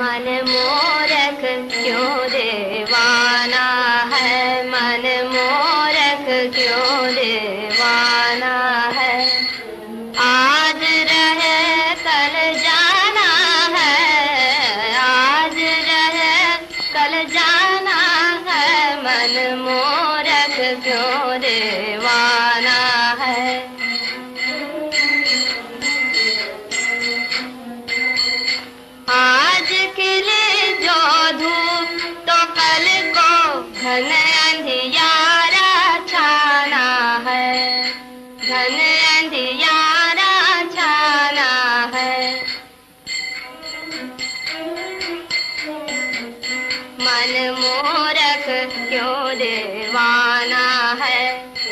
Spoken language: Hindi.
मन मोरख क्यों दीवाना है, मन मोरख क्यों दीवाना है। आज रहे कल जाना है, आज रहे कल जाना है, मन मोरख क्यों दीवाना है। आज खिले जो धूप तो कल को घन अंधियारा छाना है, घन अंधियारा छाना है। मन मोरख क्यों दीवाना है,